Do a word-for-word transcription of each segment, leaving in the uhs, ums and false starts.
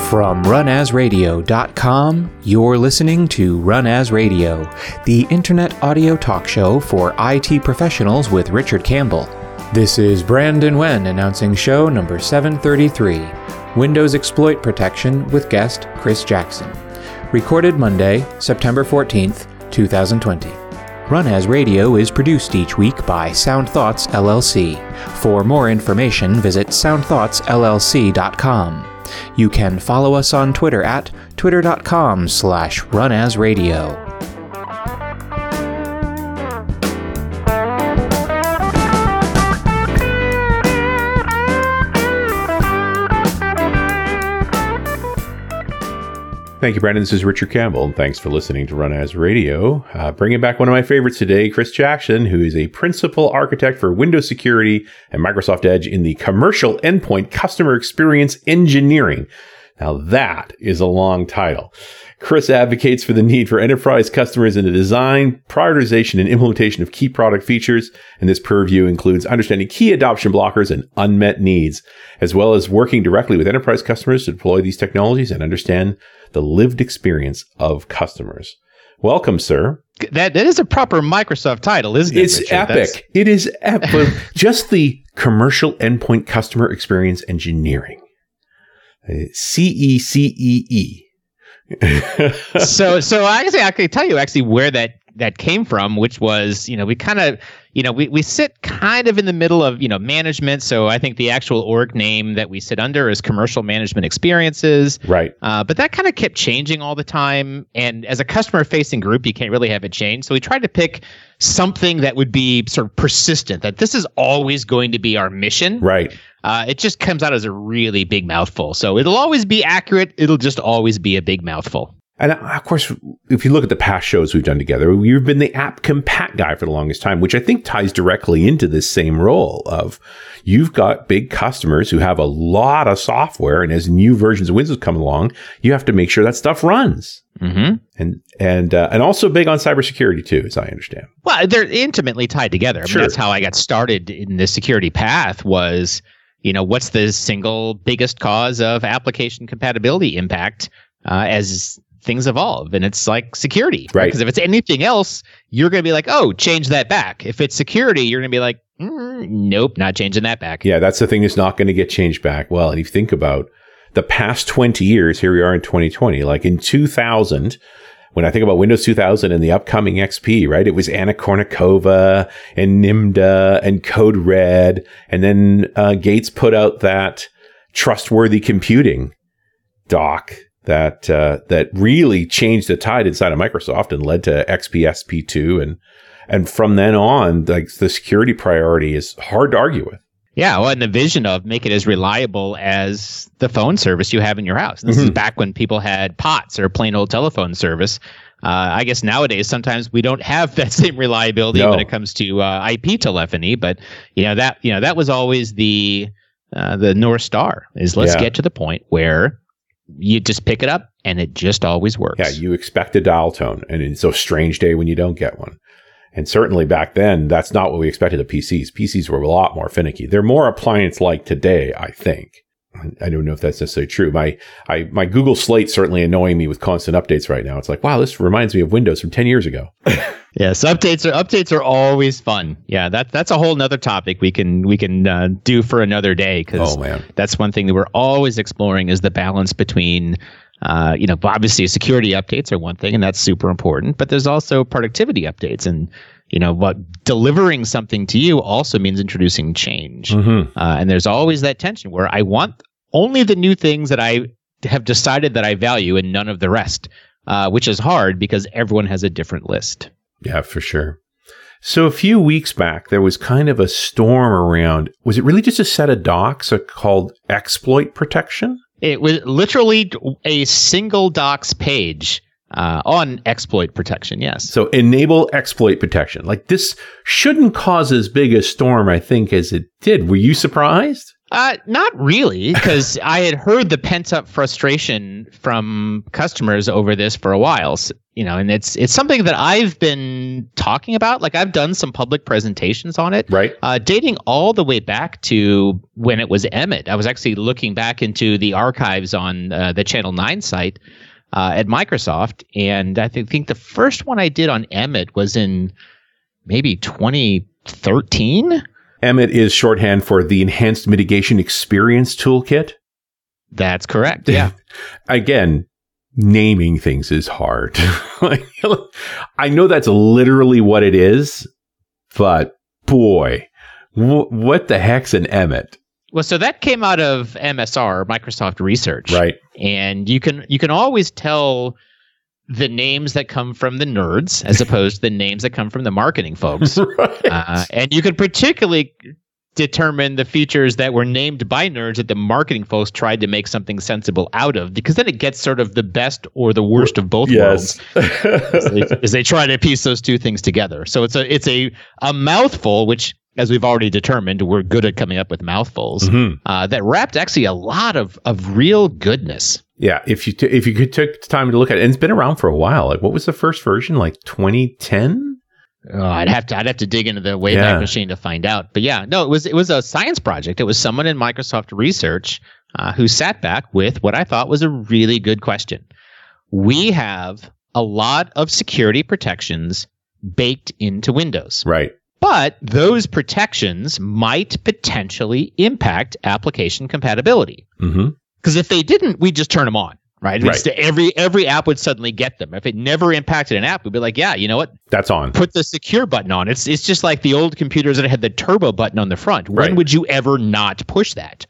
From run as radio dot com, you're listening to Run As Radio, the internet audio talk show for I T professionals with Richard Campbell. This is Brandon Wen announcing show number seven thirty-three, Windows Exploit Protection with guest Chris Jackson. Recorded Monday, September fourteenth, twenty twenty. Run As Radio is produced each week by Sound Thoughts L L C. For more information, visit sound thoughts L L C dot com. You can follow us on Twitter at twitter.com slash runasradio. Thank you, Brandon. This is Richard Campbell, and thanks for listening to Run As Radio. Uh, bringing back one of my favorites today, Chris Jackson, who is a principal architect for Windows Security and Microsoft Edge in the Commercial Endpoint Customer Experience Engineering. Now, that is a long title. Chris advocates for the need for enterprise customers in the design, prioritization, and implementation of key product features, and this purview includes understanding key adoption blockers and unmet needs, as well as working directly with enterprise customers to deploy these technologies and understand the lived experience of customers. Welcome, sir. That that is a proper Microsoft title, isn't it? It's Richard? epic. That's... It is epic. Just the Commercial Endpoint Customer Experience Engineering. C E C E E. so, so actually, I can tell you actually where that, that came from, which was, you know, we kind of, you know, we, we sit kind of in the middle of, you know, management. So I think the actual org name that we sit under is Commercial Management Experiences. Right. Uh, but that kind of kept changing all the time. And as a customer facing group, you can't really have it change. So we tried to pick something that would be sort of persistent, that this is always going to be our mission. Right. Uh, it just comes out as a really big mouthful. So it'll always be accurate. It'll just always be a big mouthful. And of course, if you look at the past shows we've done together, you've been the app compat guy for the longest time, which I think ties directly into this same role of you've got big customers who have a lot of software, and as new versions of Windows come along, you have to make sure that stuff runs. Mm-hmm. And and uh, and also big on cybersecurity too, as I understand. Well, they're intimately tied together. I mean, Sure. That's how I got started in the security path was, you know, what's the single biggest cause of application compatibility impact uh, as things evolve? And it's like security, right? Because if it's anything else, you're going to be like, oh, change that back. If it's security, you're going to be like, mm, nope, not changing that back. Yeah, that's the thing that's not going to get changed back. Well, and if you think about the past twenty years, here we are in twenty twenty, like in two thousand, when I think about Windows two thousand and the upcoming X P, right? It was Anna Kournikova and Nimda and Code Red. And then uh, Gates put out that trustworthy computing doc that uh, that really changed the tide inside of Microsoft and led to X P S P two. And and from then on, like the security priority is hard to argue with. Yeah, well, and the vision of make it as reliable as the phone service you have in your house. This mm-hmm. is back when people had P O T S or plain old telephone service. Uh, I guess nowadays sometimes we don't have that same reliability no. when it comes to uh, I P telephony. But you know that you know that was always the uh, the North Star is let's yeah. get to the point where you just pick it up and it just always works. Yeah, you expect a dial tone, and it's a strange day when you don't get one. And certainly back then, that's not what we expected of P Cs. P Cs were a lot more finicky. They're more appliance-like today, I think. I don't know if that's necessarily true. My I, my Google Slate's certainly annoying me with constant updates right now. It's like, wow, this reminds me of Windows from ten years ago. Yes, updates are updates are always fun. Yeah, that that's a whole nother topic we can we can uh, do for another day, because oh, man. that's one thing that we're always exploring is the balance between. Uh, you know, obviously security updates are one thing, and that's super important, but there's also productivity updates. And, you know, what delivering something to you also means introducing change. Mm-hmm. Uh, and there's always that tension where I want only the new things that I have decided that I value and none of the rest, uh, which is hard because everyone has a different list. Yeah, for sure. So a few weeks back, there was kind of a storm around. Was it really just a set of docs called exploit protection? It was literally a single docs page uh, on exploit protection, yes. So enable exploit protection. Like this shouldn't cause as big a storm, I think, as it did. Were you surprised? Uh, not really, because I had heard the pent-up frustration from customers over this for a while. So, you know, and it's it's something that I've been talking about. Like I've done some public presentations on it, right? Uh, dating all the way back to when it was Emmet. I was actually looking back into the archives on uh, the Channel nine site uh, at Microsoft, and I think think the first one I did on Emmet was in maybe twenty thirteen. Emmet is shorthand for the Enhanced Mitigation Experience Toolkit. That's correct. Yeah. Again, naming things is hard. I know that's literally what it is, but boy, w- what the heck's an Emmet? Well, so that came out of M S R, Microsoft Research. Right. And you can you can always tell the names that come from the nerds as opposed to the names that come from the marketing folks. Right. Uh, and you could particularly determine the features that were named by nerds that the marketing folks tried to make something sensible out of, because then it gets sort of the best or the worst of both yes. worlds as, they, as they try to piece those two things together. So it's a it's a, a mouthful, which, as we've already determined, we're good at coming up with mouthfuls, mm-hmm. uh, that wrapped actually a lot of, of real goodness. Yeah, if you t- if you could take time to look at it, and it's been around for a while. Like, what was the first version? Like twenty ten? Oh, I'd have to I'd have to dig into the Wayback yeah. Machine to find out. But yeah, no, it was it was a science project. It was someone in Microsoft Research uh, who sat back with what I thought was a really good question. We have a lot of security protections baked into Windows, right? But those protections might potentially impact application compatibility. Mm-hmm. Because if they didn't, we'd just turn them on, right? right. Every every app would suddenly get them. If it never impacted an app, we'd be like, yeah, you know what? That's on. Put the secure button on. It's it's just like the old computers that had the turbo button on the front. When right. would you ever not push that?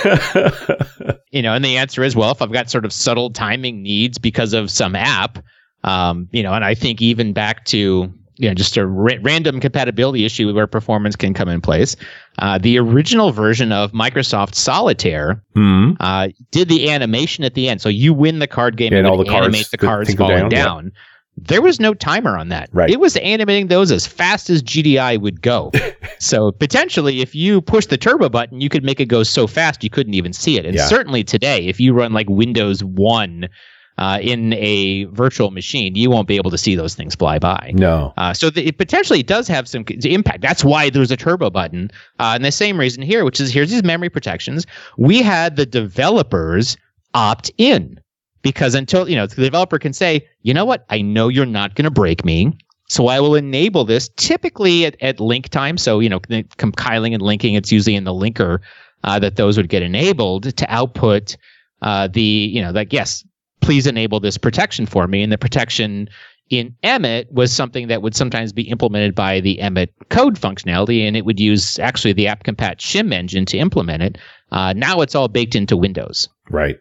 You know, and the answer is, well, if I've got sort of subtle timing needs because of some app, um, you know, and I think even back to, you know, just a ra- random compatibility issue where performance can come in place. Uh, the original version of Microsoft Solitaire mm-hmm. uh, did the animation at the end. So you win the card game and, and all the animate cards the cards falling down. down. Yeah. There was no timer on that. Right. It was animating those as fast as G D I would go. So potentially, if you push the turbo button, you could make it go so fast you couldn't even see it. And yeah. certainly today, if you run like Windows one Uh, in a virtual machine, you won't be able to see those things fly by. No. Uh, so the, it potentially does have some impact. That's why there's a turbo button. Uh, and the same reason here, which is here's these memory protections. We had the developers opt in because until, you know, the developer can say, you know what, I know you're not going to break me, so I will enable this typically at, at link time. So, you know, compiling and linking, it's usually in the linker uh, that those would get enabled to output uh, the, you know, like, yes, please enable this protection for me. And the protection in Emmet was something that would sometimes be implemented by the Emmet code functionality, and it would use actually the AppCompat shim engine to implement it. Uh, now it's all baked into Windows. Right.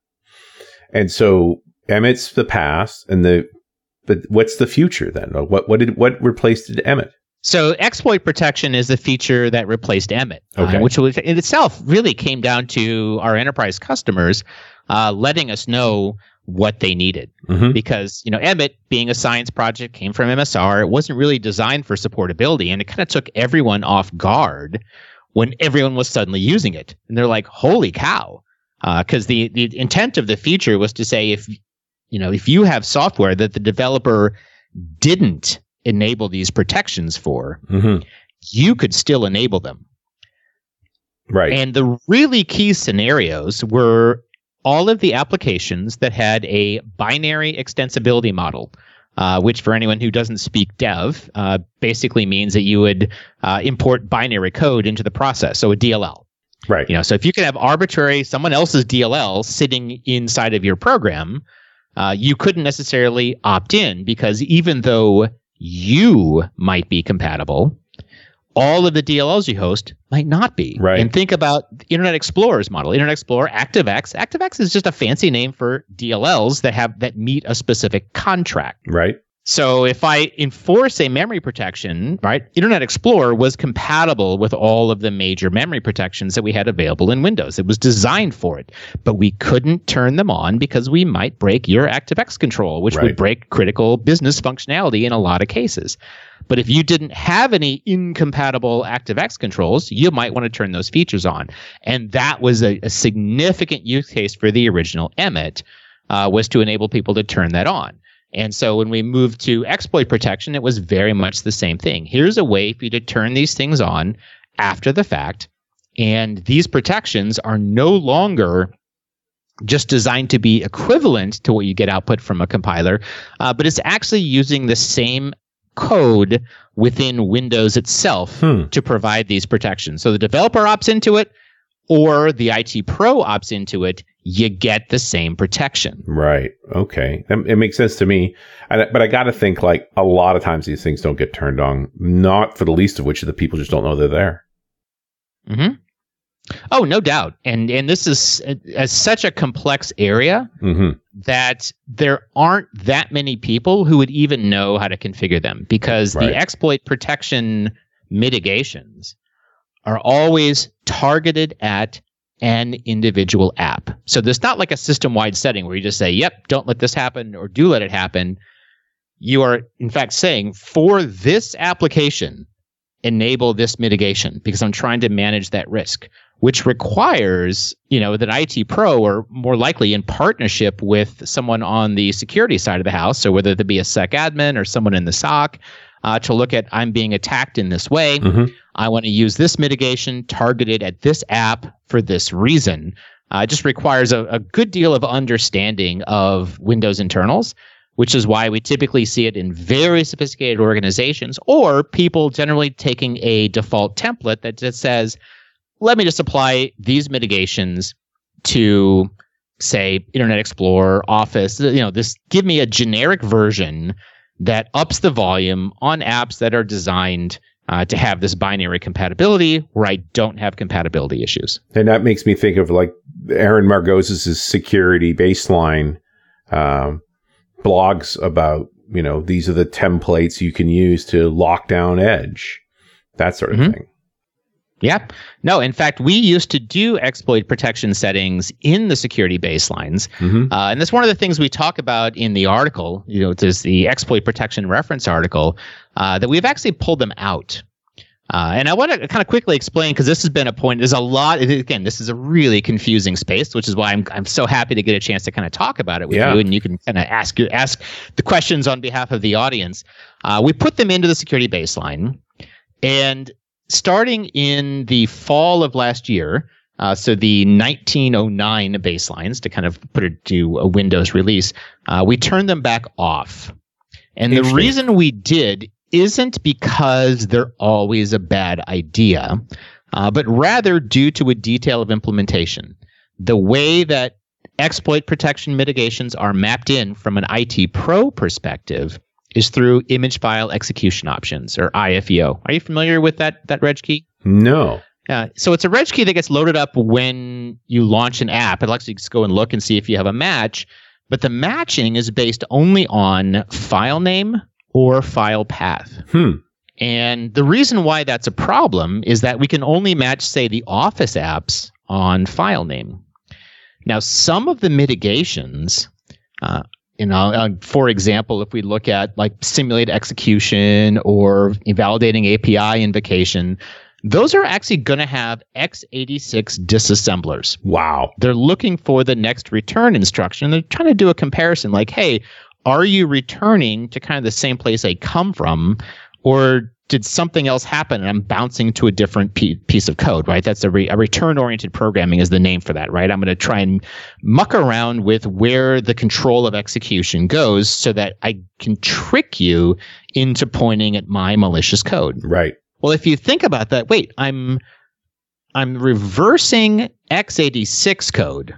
And so Emmet's the past, and the but what's the future then? What what did what replaced Emmet? So exploit protection is the feature that replaced Emmet, okay. uh, which was, in itself really came down to our enterprise customers uh, letting us know what they needed. Mm-hmm. Because, you know, Emmet, being a science project, came from M S R. It wasn't really designed for supportability, and it kind of took everyone off guard when everyone was suddenly using it. And they're like, holy cow. Because uh, the, the intent of the feature was to say, if, you know, if you have software that the developer didn't enable these protections for, mm-hmm. you could still enable them. Right. And the really key scenarios were all of the applications that had a binary extensibility model, uh, which for anyone who doesn't speak dev, uh, basically means that you would uh, import binary code into the process. So a D L L. Right. You know, so if you can have arbitrary someone else's D L L sitting inside of your program, uh, you couldn't necessarily opt in, because even though you might be compatible, all of the D L Ls you host might not be. Right. And think about Internet Explorer's model. Internet Explorer, ActiveX. ActiveX is just a fancy name for D L Ls that have that meet a specific contract. Right. So if I enforce a memory protection, right, Internet Explorer was compatible with all of the major memory protections that we had available in Windows. It was designed for it, but we couldn't turn them on because we might break your ActiveX control, which Right. would break critical business functionality in a lot of cases. But if you didn't have any incompatible ActiveX controls, you might want to turn those features on. And that was a, a significant use case for the original Emmet, uh, was to enable people to turn that on. And so when we moved to exploit protection, it was very much the same thing. Here's a way for you to turn these things on after the fact. And these protections are no longer just designed to be equivalent to what you get output from a compiler, uh, but it's actually using the same code within Windows itself Hmm. to provide these protections. So the developer opts into it or the I T pro opts into it, you get the same protection. Right. Okay. That, it makes sense to me. I, but I got to think like a lot of times these things don't get turned on, not for the least of which the people just don't know they're there. Mm-hmm. Oh, no doubt. And and this is uh, as such a complex area Mm-hmm. that there aren't that many people who would even know how to configure them, because Right. the exploit protection mitigations are always targeted at an individual app. So there's not like a system-wide setting where you just say, yep, don't let this happen or do let it happen. You are, in fact, saying for this application, enable this mitigation because I'm trying to manage that risk, which requires, you know, that I T pro, or more likely in partnership with someone on the security side of the house, so whether it be a sec admin or someone in the S O C, uh, to look at, I'm being attacked in this way. Mm-hmm. I want to use this mitigation targeted at this app for this reason. Uh, it just requires a, a good deal of understanding of Windows internals, which is why we typically see it in very sophisticated organizations or people generally taking a default template that just says, let me just apply these mitigations to, say, Internet Explorer, Office, you know, this give me a generic version that ups the volume on apps that are designed uh, to have this binary compatibility where I don't have compatibility issues. And that makes me think of like Aaron Margos's security baseline um, blogs about, you know, these are the templates you can use to lock down Edge, that sort of Mm-hmm. thing. Yeah. No, in fact, we used to do exploit protection settings in the security baselines. Mm-hmm. Uh, and that's one of the things we talk about in the article. You know, there's the exploit protection reference article uh, that we've actually pulled them out. Uh, and I want to kind of quickly explain, because this has been a point. There's a lot. Again, this is a really confusing space, which is why I'm I'm so happy to get a chance to kind of talk about it with Yeah. you, and you can kind of ask you ask the questions on behalf of the audience. Uh, we put them into the security baseline, and starting in the fall of last year, uh, so the nineteen oh nine baselines, to kind of put it to a Windows release, uh, we turned them back off. And the Interesting. reason we did isn't because they're always a bad idea, uh, but rather due to a detail of implementation. The way that exploit protection mitigations are mapped in from an I T pro perspective is through image file execution options, or I F E O. Are you familiar with that that reg key? No. Uh, so it's a reg key that gets loaded up when you launch an app. It'll actually just go and look and see if you have a match, but the matching is based only on file name or file path. Hmm. And the reason why that's a problem is that we can only match, say, the Office apps on file name. Now, some of the mitigations, uh, you know, uh, for example, if we look at like simulated execution or invalidating A P I invocation, those are actually going to have x eighty-six disassemblers. Wow. They're looking for the next return instruction. They're trying to do a comparison like, hey, are you returning to kind of the same place I come from, or did something else happen and I'm bouncing to a different p- piece of code, right? That's a, re- a return-oriented programming is the name for that, right? I'm going to try and muck around with where the control of execution goes so that I can trick you into pointing at my malicious code. Right. Well, if you think about that, wait, I'm I'm reversing x eighty-six code.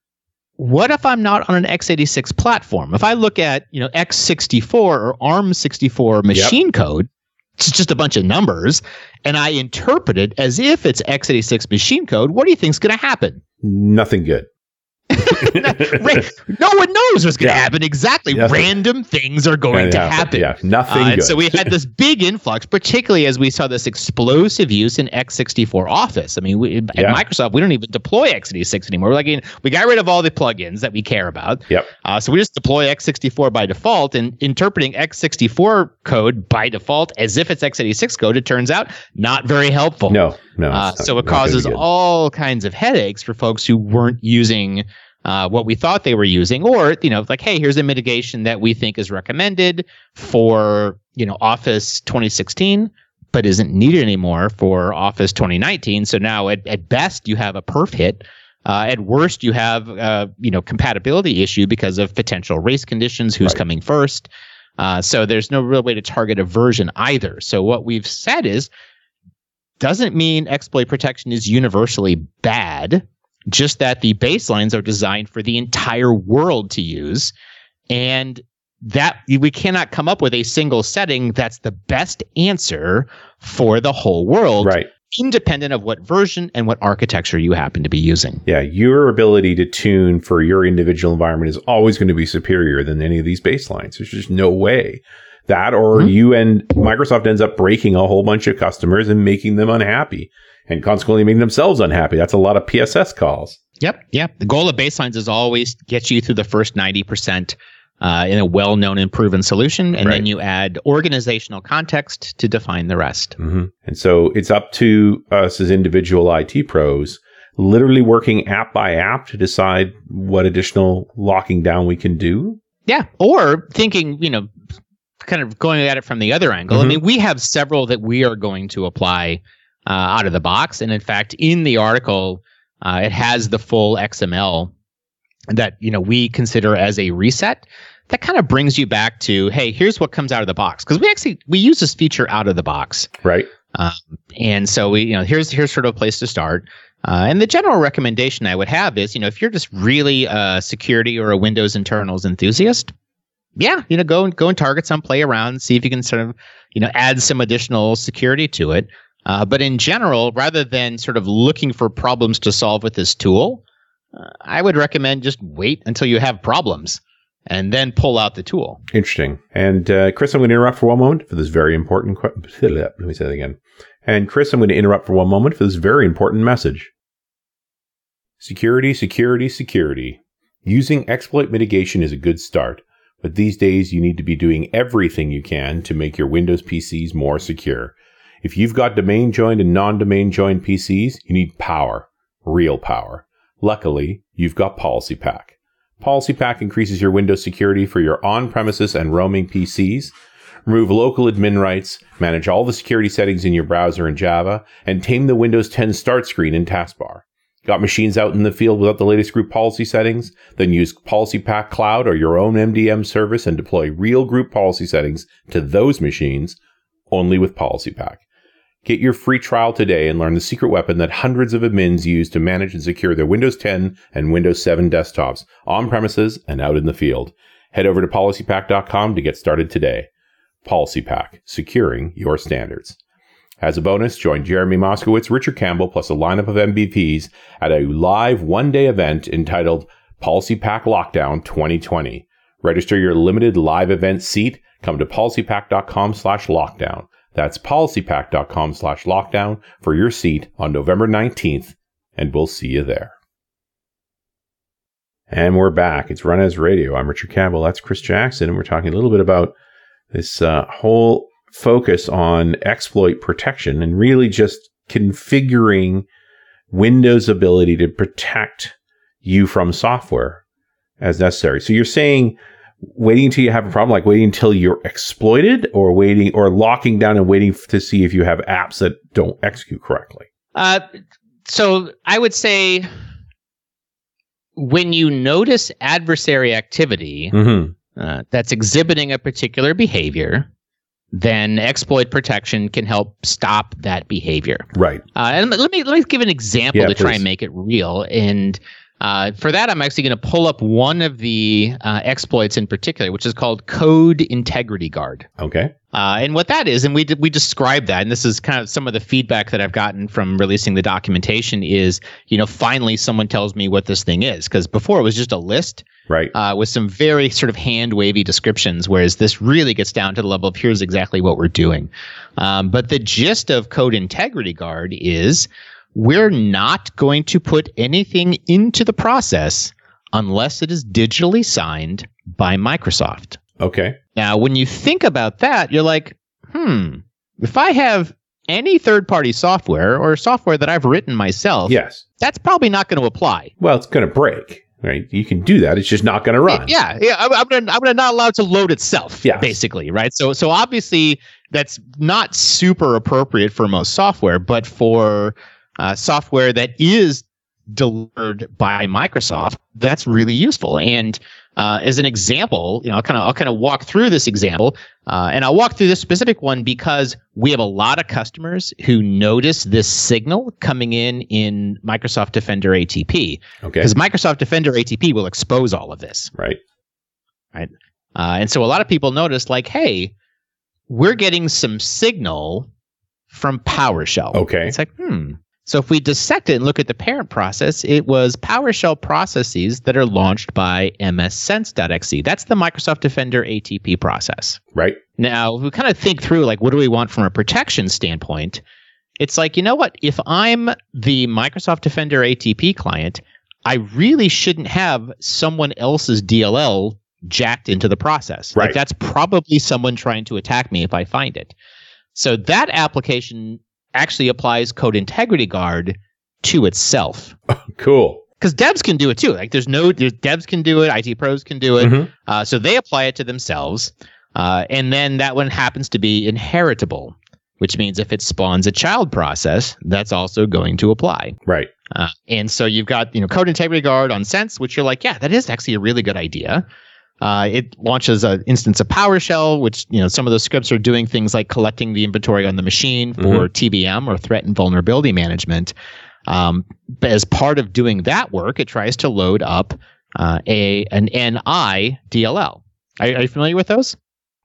What if I'm not on an x eighty-six platform? If I look at, you know, x sixty-four or ARM sixty-four machine yep. code, it's just a bunch of numbers, and I interpret it as if it's x eighty-six machine code, what do you think is going to happen? Nothing good. No one knows what's going to Yeah. happen. Exactly. Yes. Random things are going to happen. Yeah, nothing Uh, and good. so we had this big influx, particularly as we saw this explosive use in x sixty-four Office. I mean, we, at Yeah. Microsoft, we don't even deploy x eighty-six anymore. We're like, you know, we got rid of all the plugins that we care about. Yep. Uh, so we just deploy x sixty-four by default, and interpreting x sixty-four code by default as if it's x eighty-six code, it turns out not very helpful. No, no. Uh, it's not- so it not gonna causes be good. all kinds of headaches for folks who weren't using uh, what we thought they were using, or, you know, like, hey, here's a mitigation that we think is recommended for, you know, Office twenty sixteen, but isn't needed anymore for Office twenty nineteen. So now at, at best you have a perf hit. Uh, at worst, you have, uh, you know, compatibility issue because of potential race conditions, who's Right. coming first. Uh, so there's no real way to target a version either. So what we've said is, doesn't mean exploit protection is universally bad, just that the baselines are designed for the entire world to use. And that we cannot come up with a single setting that's the best answer for the whole world, Right. independent of what version and what architecture you happen to be using. Yeah, your ability to tune for your individual environment is always going to be superior than any of these baselines. There's just no way. That or Mm-hmm. you and Microsoft ends up breaking a whole bunch of customers and making them unhappy and consequently making themselves unhappy. That's a lot of P S S calls. Yep. Yep. The goal of baselines is always get you through the first ninety percent uh, in a well-known and proven solution. And Right. then you add organizational context to define the rest. Mm-hmm. And so it's up to us as individual I T pros, literally working app by app to decide what additional locking down we can do. Yeah. Or thinking, you know, kind of going at it from the other angle. Mhm. I mean, we have several that we are going to apply uh, out of the box. And in fact, in the article, uh, it has the full X M L that, you know, we consider as a reset. That kind of brings you back to, hey, here's what comes out of the box. Because we actually, we use this feature out of the box. Right. Um, and so we, you know, here's, here's sort of a place to start. Uh, and the general recommendation I would have is, you know, if you're just really a security or a Windows internals enthusiast, yeah, you know, go and go and target some, play around, see if you can sort of, you know, add some additional security to it. Uh, but in general, rather than sort of looking for problems to solve with this tool, uh, I would recommend just wait until you have problems and then pull out the tool. Interesting. And uh, Chris, I'm going to interrupt for one moment for this very important question. Let me say that again. And Chris, I'm going to interrupt for one moment for this very important message. Security, security, security. Using exploit mitigation is a good start. But these days, you need to be doing everything you can to make your Windows P Cs more secure. If you've got domain joined and non-domain joined P Cs, you need power. Real power. Luckily, you've got PolicyPack. PolicyPack increases your Windows security for your on-premises and roaming P Cs, remove local admin rights, manage all the security settings in your browser in Java, and tame the Windows ten start screen in Taskbar. Got machines out in the field without the latest group policy settings? Then use PolicyPack Cloud or your own M D M service and deploy real group policy settings to those machines only with PolicyPack. Get your free trial today and learn the secret weapon that hundreds of admins use to manage and secure their Windows ten and Windows seven desktops on premises and out in the field. Head over to policypack dot com to get started today. PolicyPack, securing your standards. As a bonus, join Jeremy Moskowitz, Richard Campbell, plus a lineup of M V Ps at a live one-day event entitled PolicyPack Lockdown twenty twenty. Register your limited live event seat. Come to policypack dot com slash lockdown. That's policypack dot com slash lockdown for your seat on November nineteenth, and we'll see you there. And we're back. It's Run As Radio. I'm Richard Campbell. That's Chris Jackson, and we're talking a little bit about this uh, whole focus on exploit protection and really just configuring Windows' ability to protect you from software as necessary. So you're saying waiting until you have a problem, like waiting until you're exploited, or waiting or locking down and waiting to see if you have apps that don't execute correctly? Uh, so I would say when you notice adversary activity Mm-hmm. uh, that's exhibiting a particular behavior, then exploit protection can help stop that behavior. Right. Uh, and let me let me give an example Yeah, to try please. and make it real. And uh, for that, I'm actually going to pull up one of the uh, exploits in particular, which is called Code Integrity Guard. Okay. Uh, and what that is, and we we describe that, and this is kind of some of the feedback that I've gotten from releasing the documentation is, you know, finally someone tells me what this thing is, because before it was just a list, right, uh, with some very sort of hand wavy descriptions, whereas this really gets down to the level of here's exactly what we're doing. Um, but the gist of Code Integrity Guard is we're not going to put anything into the process unless it is digitally signed by Microsoft. Okay. Now, when you think about that, you're like, hmm, if I have any third-party software or software that I've written myself, yes, that's probably not going to apply. Well, it's going to break, right? You can do that. It's just not going to run. Yeah, yeah. I'm, I'm, gonna, I'm gonna not allowed to load itself, yes. basically, right? So, so obviously, that's not super appropriate for most software, but for uh, software that is delivered by Microsoft, that's really useful. And uh, as an example, you know, I'll kind of I'll kind of walk through this example, uh, and I'll walk through this specific one because we have a lot of customers who notice this signal coming in in Microsoft Defender A T P. Okay. Because Microsoft Defender A T P will expose all of this. Right. Right. Uh, and so a lot of people notice, like, hey, we're getting some signal from PowerShell. Okay. It's like, hmm. So if we dissect it and look at the parent process, it was PowerShell processes that are launched by M S Sense dot X E. That's the Microsoft Defender A T P process. Right. Now, if we kind of think through, like, what do we want from a protection standpoint? It's like, you know what? If I'm the Microsoft Defender A T P client, I really shouldn't have someone else's D L L jacked into the process. Right. Like, that's probably someone trying to attack me if I find it. So that application actually applies Code Integrity Guard to itself. Cool. Because devs can do it too. Like, there's no, there's, devs can do it, I T pros can do it. Mm-hmm. Uh, so they apply it to themselves. Uh, and then that one happens to be inheritable, which means if it spawns a child process, that's also going to apply. Right. Uh, and so you've got, you know, Code Integrity Guard on Sense, which you're like, yeah, that is actually a really good idea. Uh, it launches an instance of PowerShell, which, you know, some of those scripts are doing things like collecting the inventory on the machine for mm-hmm. T V M or threat and vulnerability management. Um, but as part of doing that work, it tries to load up uh, a an N I D L L. Are, are you familiar with those?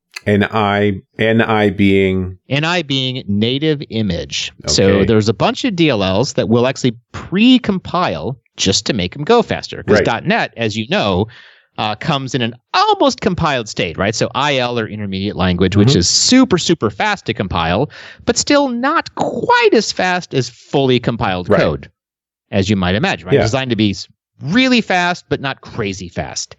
N I, N I being? N I being native image. Okay. So there's a bunch of D L Ls that will actually pre-compile just to make them go faster. Because Right. .NET, as you know, Uh, comes in an almost compiled state, right? So I L or intermediate language, Mm-hmm. which is super, super fast to compile, but still not quite as fast as fully compiled Right. code, as you might imagine, right? Yeah. Designed to be s- really fast, but not crazy fast.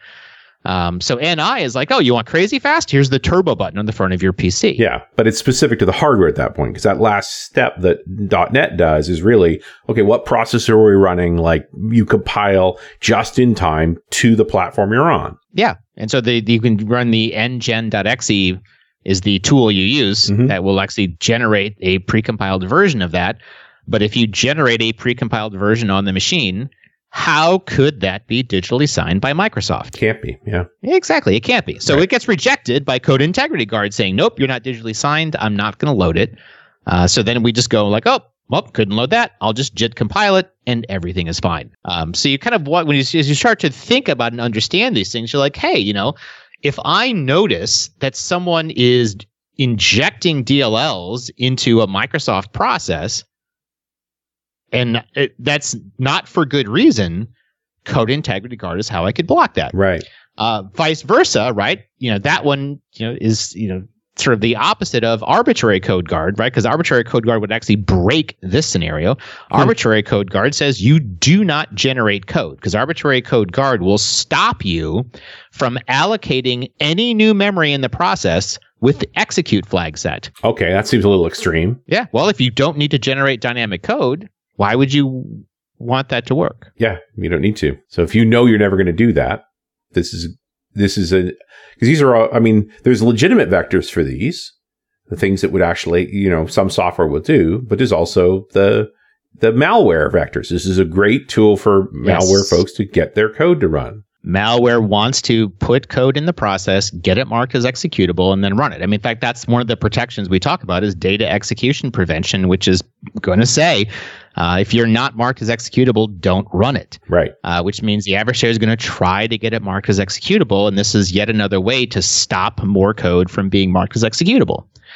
Um, so N I is like, oh, you want crazy fast? Here's the turbo button on the front of your P C. Yeah, but it's specific to the hardware at that point, because that last step that .NET does is really, okay, what processor are we running? Like, you compile just in time to the platform you're on. Yeah. And so the, you can run the N Gen dot X E is the tool you use Mhm. that will actually generate a precompiled version of that. But if you generate a precompiled version on the machine, how could that be digitally signed by Microsoft? Can't be, yeah. Exactly. It can't be. So Right. it gets rejected by Code Integrity Guard saying, nope, you're not digitally signed. I'm not going to load it. Uh, so then we just go like, oh, well, couldn't load that. I'll just JIT compile it and everything is fine. Um, so you kind of, what when you, as you start to think about and understand these things, you're like, hey, you know, if I notice that someone is injecting D L Ls into a Microsoft process, and it, that's not for good reason, Code Integrity Guard is how I could block that. Right. Uh, vice versa, right? You know, that one, you know, is, you know, sort of the opposite of arbitrary code guard, right? Because arbitrary code guard would actually break this scenario. Arbitrary code guard says you do not generate code, because arbitrary code guard will stop you from allocating any new memory in the process with the execute flag set. Okay, that seems a little extreme. Yeah. Well, if you don't need to generate dynamic code, why would you want that to work? Yeah, you don't need to. So if you know you're never going to do that, this is this is a because these are all. I mean, there's legitimate vectors for these, the things that would actually, you know, some software will do, but there's also the the malware vectors. This is a great tool for Yes. malware folks to get their code to run. Malware wants to put code in the process, get it marked as executable, and then run it. I mean, in fact, that's one of the protections we talk about is data execution prevention, which is going to say, uh, if you're not marked as executable, don't run it. Right. Uh, which means the adversary is going to try to get it marked as executable, and this is yet another way to stop more code from being marked as executable.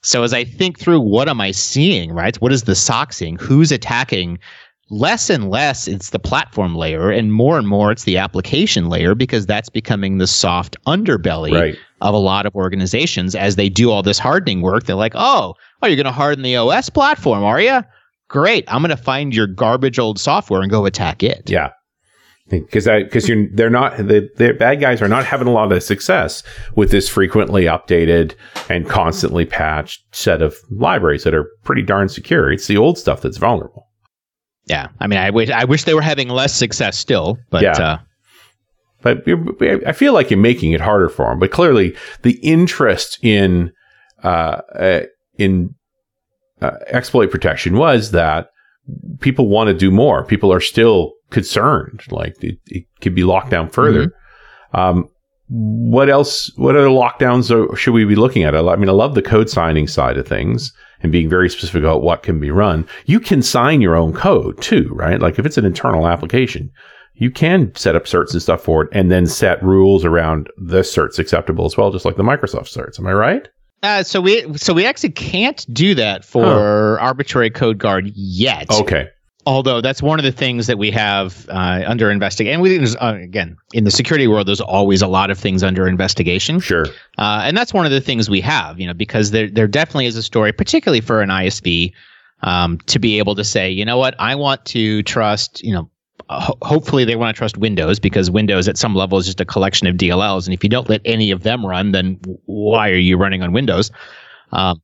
So as I think through, what am I seeing, right? What is the S O C seeing? Who's attacking? Less and less it's the platform layer, and more and more it's the application layer, because that's becoming the soft underbelly right. of a lot of organizations. As they do all this hardening work, they're like, oh, oh, you're going to harden the O S platform, are you? Great. I'm going to find your garbage old software and go attack it. Yeah. Because because you're they're not the the bad guys are not having a lot of success with this frequently updated and constantly patched set of libraries that are pretty darn secure. It's the old stuff that's vulnerable. Yeah, I mean, I wish I wish they were having less success still, but yeah. uh, but I feel like you're making it harder for them. But clearly, the interest in uh, uh, in uh, exploit protection was that people want to do more. People are still concerned, like it, it could be locked down further. Mm-hmm. Um, what else? What other lockdowns are, should we be looking at? I, I mean, I love the code signing side of things and being very specific about what can be run. You can sign your own code too, right? Like if it's an internal application, you can set up certs and stuff for it, and then set rules around the certs acceptable as well, just like the Microsoft certs. Am I right? Uh, so we so we actually can't do that for huh. Arbitrary Code Guard yet. Okay. Although that's one of the things that we have uh, under investigation. And we, uh, again, in the security world, there's always a lot of things under investigation. Sure. Uh, and that's one of the things we have, you know, because there there definitely is a story, particularly for an I S V, um, to be able to say, you know what, I want to trust, you know, ho- hopefully they want to trust Windows, because Windows at some level is just a collection of D L Ls. And if you don't let any of them run, then why are you running on Windows? Um,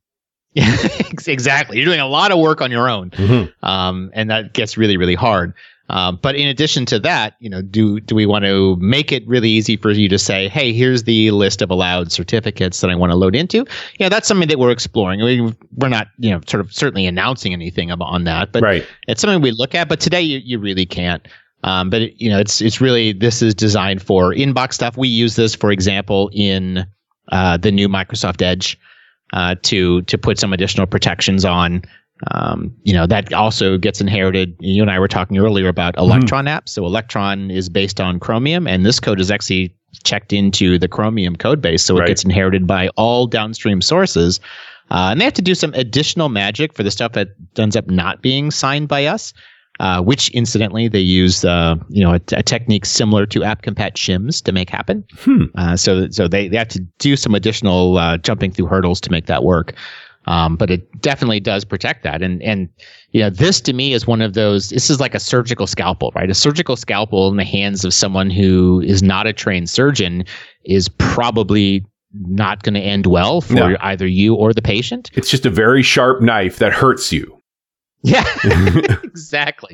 exactly. You're doing a lot of work on your own. Mm-hmm. Um, and that gets really, really hard. Um, but in addition to that, you know, do do we want to make it really easy for you to say, hey, here's the list of allowed certificates that I want to load into? Yeah, that's something that we're exploring. We, we're not, you know, sort of certainly announcing anything on that, but right. It's something we look at. But today you, you really can't. Um, but, it, you know, it's it's really, this is designed for inbox stuff. We use this, for example, in uh, the new Microsoft Edge. Uh, to to put some additional protections on, um, you know, that also gets inherited. You and I were talking earlier about Electron mm-hmm. apps. So Electron is based on Chromium, and this code is actually checked into the Chromium code base, so it right. gets inherited by all downstream sources. Uh, and they have to do some additional magic for the stuff that ends up not being signed by us. Uh, which, incidentally, they use uh, you know a, a technique similar to AppCompat shims to make happen. Hmm. Uh, so so they, they have to do some additional uh, jumping through hurdles to make that work. Um, but it definitely does protect that. And and you know this to me is one of those. This is like a surgical scalpel, right? A surgical scalpel in the hands of someone who is not a trained surgeon is probably not going to end well for no. either you or the patient. It's just a very sharp knife that hurts you. Yeah, exactly.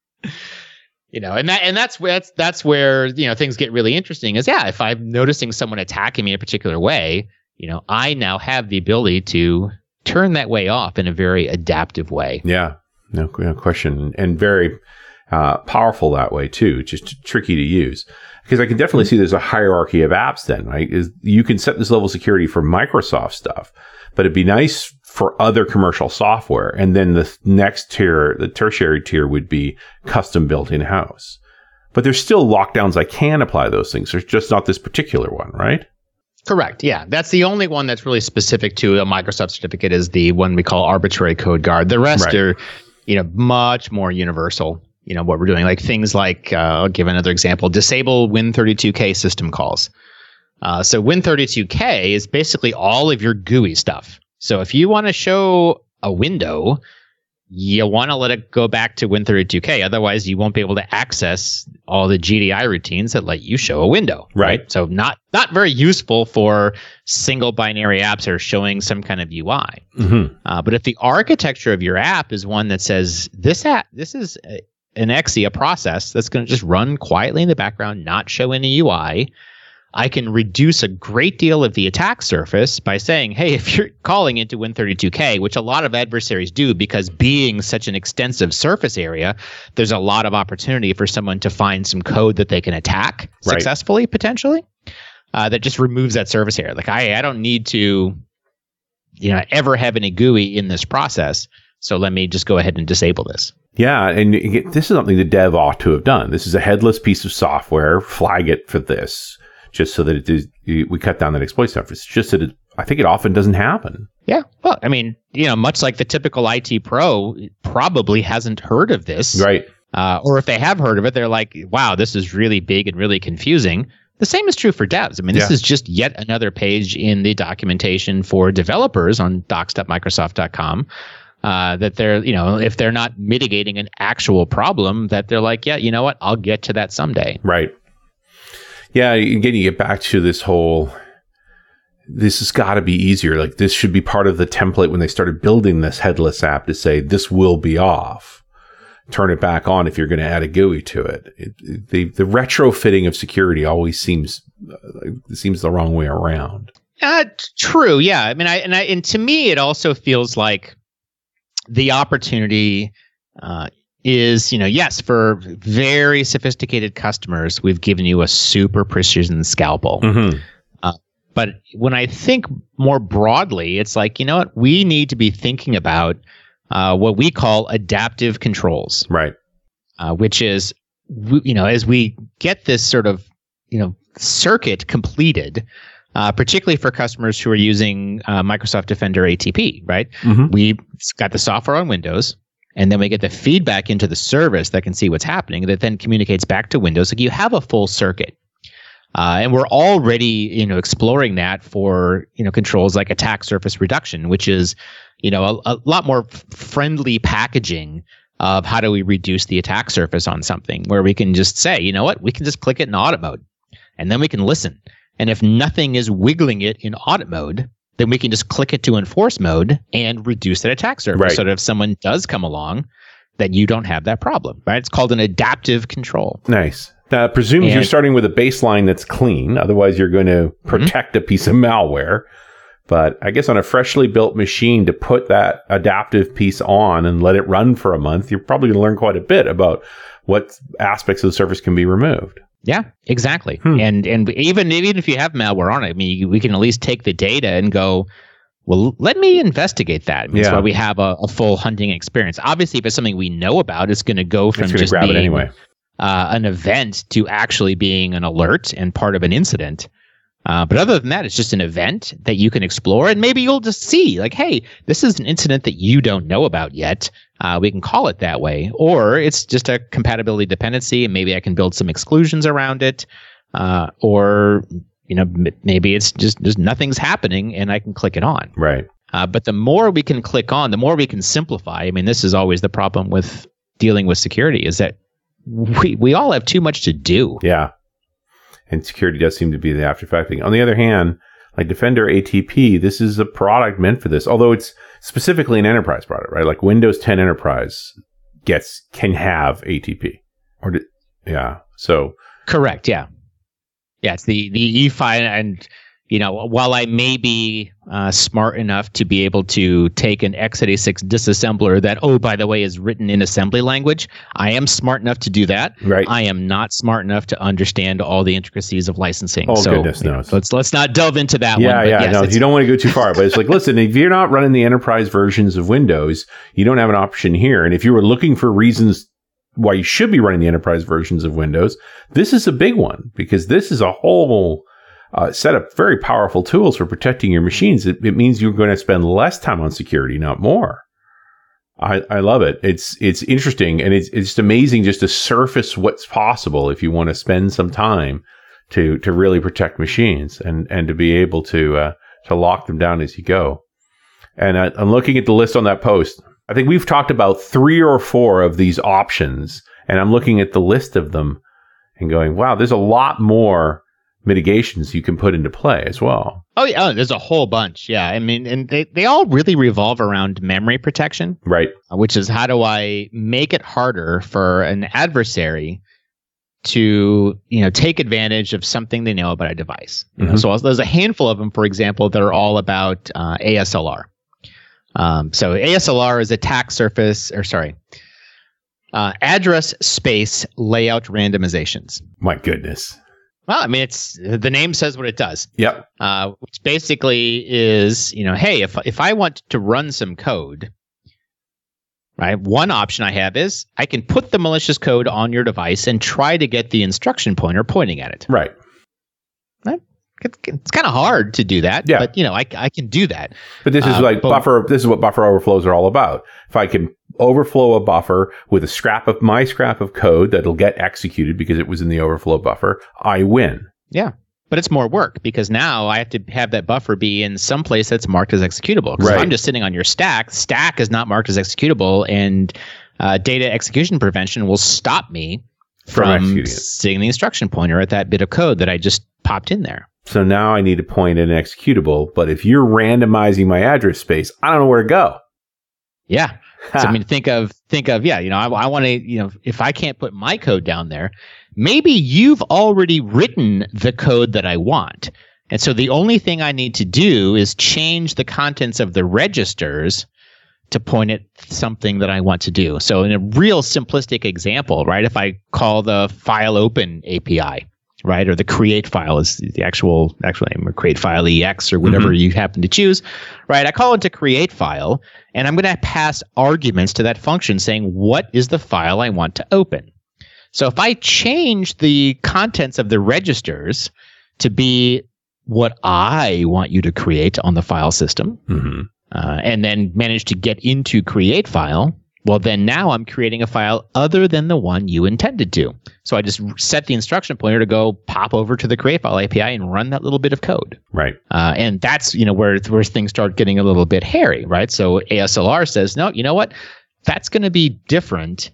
You know, and that and that's where that's that's where you know things get really interesting. Is yeah, if I'm noticing someone attacking me in a particular way, you know, I now have the ability to turn that way off in a very adaptive way. Yeah, no, no question, and very uh, powerful that way too. Just tricky to use, because I can definitely see there's a hierarchy of apps. Then, right, is you can set this level of security for Microsoft stuff, but it'd be nice for other commercial software. And then the next tier, the tertiary tier, would be custom built in-house. But there's still lockdowns I can apply those things. There's just not this particular one, right? Correct. Yeah. That's the only one that's really specific to a Microsoft certificate, is the one we call Arbitrary Code Guard. The rest right. are, you know, much more universal. You know, what we're doing, like things like, uh, I'll give another example, disable Win thirty-two K system calls. Uh, so Win thirty-two K is basically all of your G U I stuff. So if you want to show a window, you want to let it go back to Win thirty-two K. Otherwise, you won't be able to access all the G D I routines that let you show a window. Right. right? So not not very useful for single binary apps that are showing some kind of U I. Mm-hmm. Uh, but if the architecture of your app is one that says this app, this is a, an X E, a process that's going to just run quietly in the background, not show any U I, I can reduce a great deal of the attack surface by saying, hey, if you're calling into Win thirty-two K, which a lot of adversaries do, because being such an extensive surface area, there's a lot of opportunity for someone to find some code that they can attack right. successfully, potentially, uh, that just removes that surface area. Like, I, I don't need to, you know, ever have any G U I in this process, so let me just go ahead and disable this. Yeah, and this is something the dev ought to have done. This is a headless piece of software. Flag it for this, just so that it is, we cut down that exploit surface. It's just that it I think it often doesn't happen. Yeah. Well, I mean, you know, much like the typical I T pro probably hasn't heard of this. Right. Uh, or if they have heard of it, they're like, wow, this is really big and really confusing. The same is true for devs. I mean, this Yeah. is just yet another page in the documentation for developers on docs dot microsoft dot com. Uh, that they're, you know, if they're not mitigating an actual problem, that they're like, yeah, you know what, I'll get to that someday. Right. Yeah. Again, you get back to this whole, this has got to be easier. Like, this should be part of the template when they started building this headless app to say, this will be off. Turn it back on if you're going to add a G U I to it. it, it the, the retrofitting of security always seems, uh, seems the wrong way around. Uh, true. Yeah. I mean, I, and I, and to me, it also feels like the opportunity uh, is, you know, yes, for very sophisticated customers, we've given you a super precision scalpel. Mm-hmm. Uh, but when I think more broadly, it's like, you know what, we need to be thinking about uh, what we call adaptive controls, Right. uh, which is, w- you know, as we get this sort of, you know, circuit completed, Uh, particularly for customers who are using uh, Microsoft Defender A T P, right? Mm-hmm. We've got the software on Windows, and then we get the feedback into the service that can see what's happening, that then communicates back to Windows. Like, you have a full circuit. Uh, and we're already, you know, exploring that for, you know, controls like attack surface reduction, which is, you know, a, a lot more f- friendly packaging of how do we reduce the attack surface on something, where we can just say, you know what, we can just click it in audit mode, and then we can listen. And if nothing is wiggling it in audit mode, then we can just click it to enforce mode and reduce that attack surface. Right. So that if someone does come along, then you don't have that problem, right? It's called an adaptive control. Nice. That presumes And- you're starting with a baseline that's clean. Otherwise, you're going to protect mm-hmm. a piece of malware. But I guess on a freshly built machine, to put that adaptive piece on and let it run for a month, you're probably going to learn quite a bit about what aspects of the surface can be removed. Yeah, exactly. Hmm. And and even even if you have malware on it, I mean, we can at least take the data and go, well, let me investigate that. I mean, Yeah. That's why we have a, a full hunting experience. Obviously, if it's something we know about, it's going to go from It's going to just grab being it anyway. uh, an event to actually being an alert and part of an incident. Uh, but other than that, it's just an event that you can explore, and maybe you'll just see, like, hey, this is an incident that you don't know about yet. Uh, we can call it that way. Or it's just a compatibility dependency, and maybe I can build some exclusions around it. Uh, or, you know, m- maybe it's just, just nothing's happening, and I can click it on. Right. Uh, but the more we can click on, the more we can simplify. I mean, this is always the problem with dealing with security, is that we we all have too much to do. Yeah. And security does seem to be the after effect thing. On the other hand, like Defender A T P, this is a product meant for this, although it's specifically an enterprise product, right? Like Windows ten Enterprise gets can have A T P. Or did, yeah. So Correct. Yeah. Yeah. It's the, the E F I, and, you know, while I may be uh, smart enough to be able to take an x eighty-six disassembler that, oh, by the way, is written in assembly language, I am smart enough to do that. Right. I am not smart enough to understand all the intricacies of licensing. Oh, so, goodness you know, knows. let's let's not delve into that yeah, one. But yeah, yes, no, it's- you don't want to go too far. But it's like, listen, if you're not running the enterprise versions of Windows, you don't have an option here. And if you were looking for reasons why you should be running the enterprise versions of Windows, this is a big one, because this is a whole uh, set of very powerful tools for protecting your machines. It, it means you're going to spend less time on security, not more. I, I love it. It's it's interesting, and it's it's just amazing just to surface what's possible if you want to spend some time to to really protect machines and and to be able to uh, to lock them down as you go. And I, I'm looking at the list on that post. I think we've talked about three or four of these options, and I'm looking at the list of them and going, wow, there's a lot more mitigations you can put into play as well. Oh, yeah. Oh, there's a whole bunch. Yeah. I mean, and they, they all really revolve around memory protection, Right. uh, which is how do I make it harder for an adversary to, you know, take advantage of something they know about a device. You know, Mhm. so there's a handful of them, for example, that are all about uh, A S L R. Um, so A S L R is attack surface, or sorry, uh, address space layout randomizations. My goodness. Well, I mean, it's the name says what it does. Yep. Uh, which basically is, you know, hey, if if I want to run some code, right, one option I have is I can put the malicious code on your device and try to get the instruction pointer pointing at it. Right. It's kind of hard to do that, yeah. but you know, I, I can do that. But this is uh, like but, buffer. This is what buffer overflows are all about. If I can overflow a buffer with a scrap of my scrap of code that'll get executed because it was in the overflow buffer, I win. Yeah. But it's more work because now I have to have that buffer be in some place that's marked as executable. Because right. if I'm just sitting on your stack, stack is not marked as executable, and uh, data execution prevention will stop me from, from seeing the instruction pointer at that bit of code that I just popped in there. So now I need to point at an executable, but if you're randomizing my address space, I don't know where to go. Yeah. So I mean, think of, think of, yeah, you know, I, I want to, you know, if I can't put my code down there, maybe you've already written the code that I want. And so the only thing I need to do is change the contents of the registers to point at something that I want to do. So in a real simplistic example, right, if I call the file open A P I, right, or the create file is the actual actual name, or create file E X or whatever mm-hmm. you happen to choose, right? I call it to create file, and I'm going to pass arguments to that function saying what is the file I want to open. So if I change the contents of the registers to be what I want you to create on the file system, mm-hmm. uh, and then manage to get into create file, well, then now I'm creating a file other than the one you intended to. So I just set the instruction pointer to go pop over to the create file A P I and run that little bit of code. Right. Uh, and that's, you know, where, where things start getting a little bit hairy, right? So A S L R says, no, you know what? That's going to be different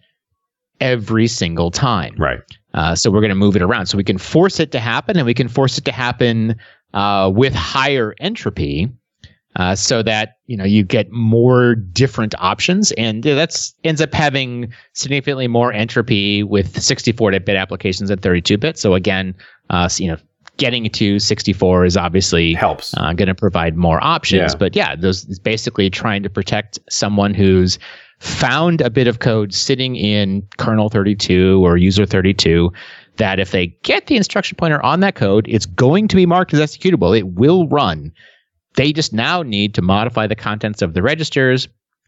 every single time. Right. Uh, so we're going to move it around. So we can force it to happen, and we can force it to happen uh, with higher entropy. Uh, so that, you know, you get more different options, and that's ends up having significantly more entropy with sixty-four bit applications than thirty-two bit. So again, uh, so, you know, getting to sixty-four is obviously helps. Uh, going to provide more options. Yeah. But yeah, those is basically trying to protect someone who's found a bit of code sitting in kernel thirty-two or user thirty-two. That if they get the instruction pointer on that code, it's going to be marked as executable. It will run. They just now need to modify the contents of the registers,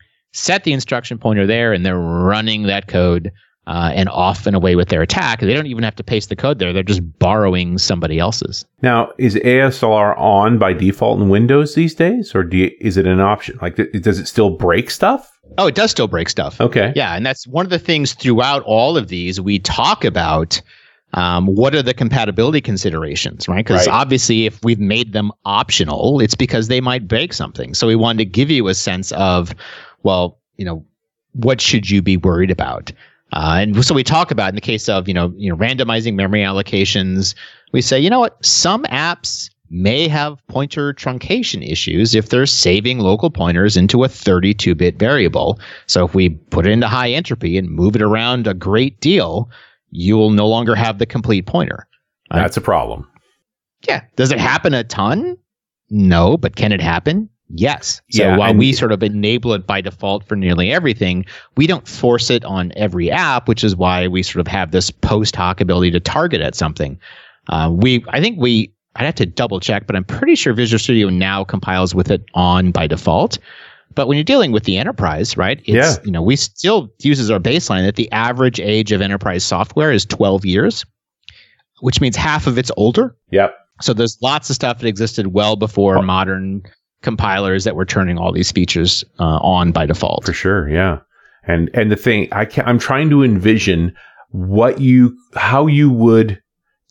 set the instruction pointer there, and they're running that code uh, and off and away with their attack. They don't even have to paste the code there. They're just borrowing somebody else's. Now, is A S L R on by default in Windows these days, or do you, is it an option? Like, does it still break stuff? Oh, it does still break stuff. Okay. Yeah, and that's one of the things throughout all of these we talk about. Um, what are the compatibility considerations, right? Because right. obviously, if we've made them optional, it's because they might break something. So we wanted to give you a sense of, well, you know, what should you be worried about? Uh, and so we talk about in the case of, you know, you know, randomizing memory allocations, we say, you know what, some apps may have pointer truncation issues if they're saving local pointers into a thirty-two bit variable. So if we put it into high entropy and move it around a great deal, you will no longer have the complete pointer. Right? That's a problem. Yeah. Does it happen a ton? No, but can it happen? Yes. So yeah, while we sort of enable it by default for nearly everything, we don't force it on every app, which is why we sort of have this post hoc ability to target at something. Uh, we, I think we, I'd have to double check, but I'm pretty sure Visual Studio now compiles with it on by default. But when you're dealing with the enterprise, right? It's, yeah. you know, we still use as our baseline that the average age of enterprise software is twelve years, which means half of it's older. Yep. So there's lots of stuff that existed well before oh. modern compilers that were turning all these features uh, on by default. For sure, yeah. And and the thing, I can, I'm trying to envision what you, how you would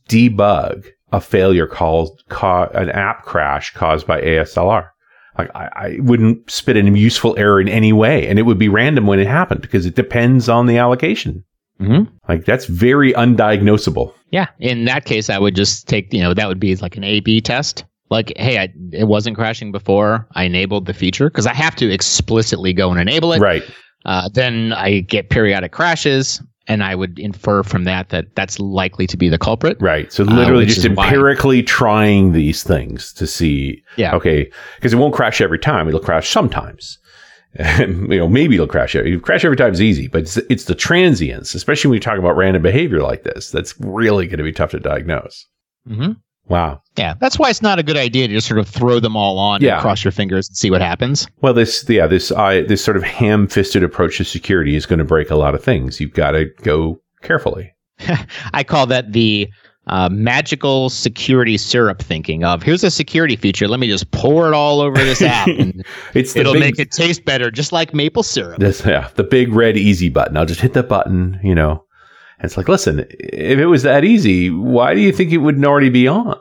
debug a failure called, ca- an app crash caused by A S L R. Like I, I wouldn't spit a useful error in any way, and it would be random when it happened because it depends on the allocation. Mm-hmm. Like that's very undiagnosable. Yeah, in that case, I would just take, you know, that would be like an A B test. Like, hey, I, it wasn't crashing before I enabled the feature because I have to explicitly go and enable it. Right. Uh, then I get periodic crashes, and I would infer from that that that's likely to be the culprit. Right. So literally uh, just empirically why. trying these things to see, yeah. okay, because it won't crash every time. It'll crash sometimes. And, you know, maybe it'll crash. Every, crash every time is easy, but it's, it's the transients, especially when you talk about random behavior like this, that's really going to be tough to diagnose. Mm-hmm. Wow. Yeah, that's why it's not a good idea to just sort of throw them all on yeah. and cross your fingers and see what happens. Well, this, yeah, this, uh, this sort of ham-fisted approach to security is going to break a lot of things. You've got to go carefully. I call that the uh, magical security syrup thinking of, here's a security feature, let me just pour it all over this app and it's it'll big, make it taste better, just like maple syrup. This, yeah, the big red easy button. I'll just hit the button, you know. And it's like, listen, if it was that easy, why do you think it wouldn't already be on?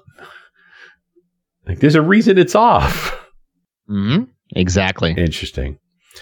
Like, there's a reason it's off. Mm-hmm. Exactly. Interesting.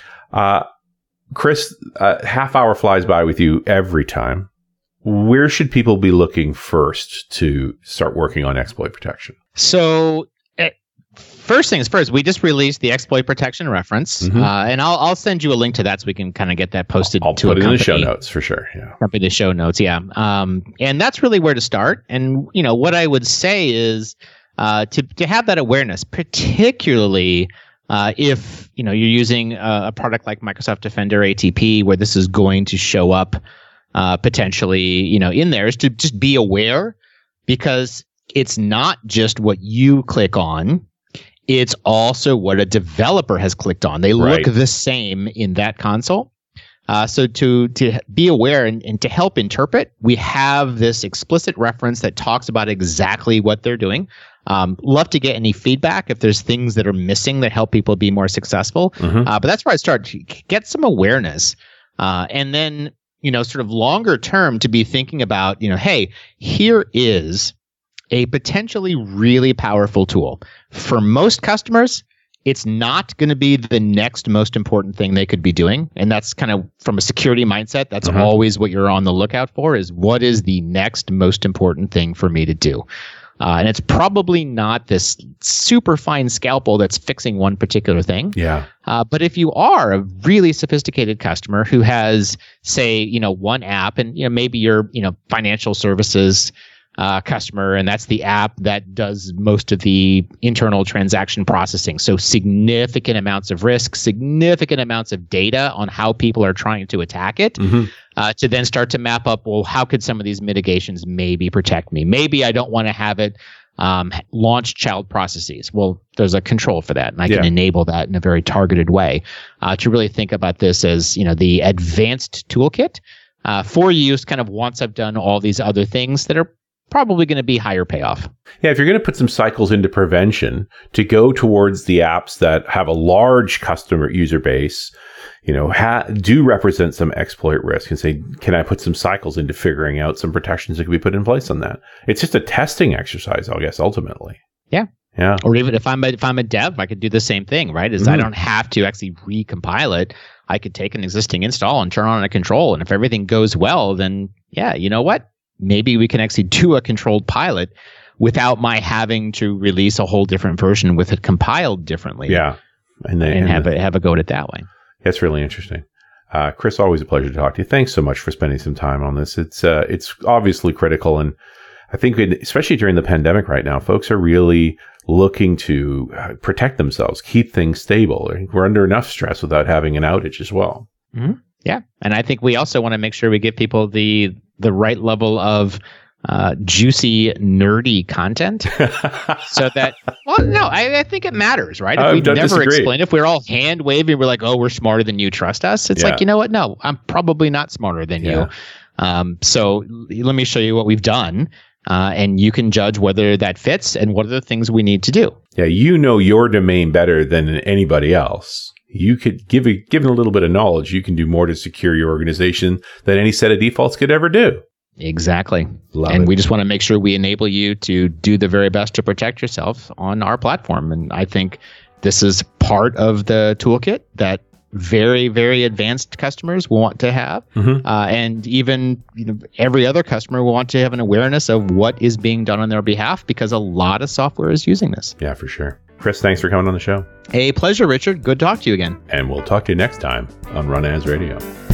Uh, Chris, a half hour flies by with you every time. Where should people be looking first to start working on exploit protection? So, uh, first things first, we just released the exploit protection reference, mm-hmm. uh, and I'll I'll send you a link to that so we can kind of get that posted. I'll to put a it company. in the show notes for sure. Yeah, copy the show notes. Yeah, um, and that's really where to start. And you know what I would say is uh, to to have that awareness, particularly. Uh, if you know you're using a, a product like Microsoft Defender A T P, where this is going to show up uh, potentially, you know, in there, is to just be aware, because it's not just what you click on; it's also what a developer has clicked on. They right. look the same in that console. Uh, so to to be aware and, and to help interpret, we have this explicit reference that talks about exactly what they're doing. Um, love to get any feedback if there's things that are missing that help people be more successful. Mm-hmm. Uh, but that's where I start to get some awareness. Uh, and then, you know, sort of longer term to be thinking about, you know, hey, here is a potentially really powerful tool. For most customers, it's not going to be the next most important thing they could be doing. And that's kind of from a security mindset. That's mm-hmm. always what you're on the lookout for, is what is the next most important thing for me to do? Uh, and it's probably not this super fine scalpel that's fixing one particular thing. Yeah. Uh, but if you are a really sophisticated customer who has, say, you know, one app, and you know maybe you're, you know, financial services uh, customer, and that's the app that does most of the internal transaction processing. So significant amounts of risk, significant amounts of data on how people are trying to attack it. Mm-hmm. Uh, to then start to map up, well, how could some of these mitigations maybe protect me? Maybe I don't want to have it um, launch child processes. Well, there's a control for that, and I yeah. can enable that in a very targeted way uh, to really think about this as, you know, the advanced toolkit uh, for use kind of once I've done all these other things that are probably going to be higher payoff. Yeah, if you're going to put some cycles into prevention to go towards the apps that have a large customer user base, you know, ha- do represent some exploit risk, and say, can I put some cycles into figuring out some protections that can be put in place on that? It's just a testing exercise, I guess, ultimately. Yeah. Yeah. Or even if I'm a, if I'm a dev, I could do the same thing, right? Is mm-hmm. I don't have to actually recompile it. I could take an existing install and turn on a control. And if everything goes well, then yeah, you know what? Maybe we can actually do a controlled pilot without my having to release a whole different version with it compiled differently. Yeah. And, then, and, and have the, a, have a go at it that way. That's really interesting. Uh, Chris, always a pleasure to talk to you. Thanks so much for spending some time on this. It's uh, it's obviously critical. And I think, it, especially during the pandemic right now, folks are really looking to protect themselves, keep things stable. We're under enough stress without having an outage as well. Mm-hmm. Yeah. And I think we also want to make sure we give people the the right level of uh, juicy, nerdy content so that, well, no, I, I think it matters, right? If uh, we never disagree. explain, if we're all hand waving, we're like, oh, we're smarter than you, trust us. It's yeah. like, you know what? No, I'm probably not smarter than yeah. you. Um, so let me show you what we've done. Uh, and you can judge whether that fits and what are the things we need to do. Yeah, you know your domain better than anybody else. You could give a, given a little bit of knowledge, you can do more to secure your organization than any set of defaults could ever do. Exactly. Love and it. we just want to make sure we enable you to do the very best to protect yourself on our platform. And I think this is part of the toolkit that very, very advanced customers will want to have. Mm-hmm. Uh, and even you know, every other customer will want to have an awareness of what is being done on their behalf, because a lot of software is using this. Yeah, for sure. Chris, thanks for coming on the show. A pleasure, Richard. Good to talk to you again. And we'll talk to you next time on Run As Radio.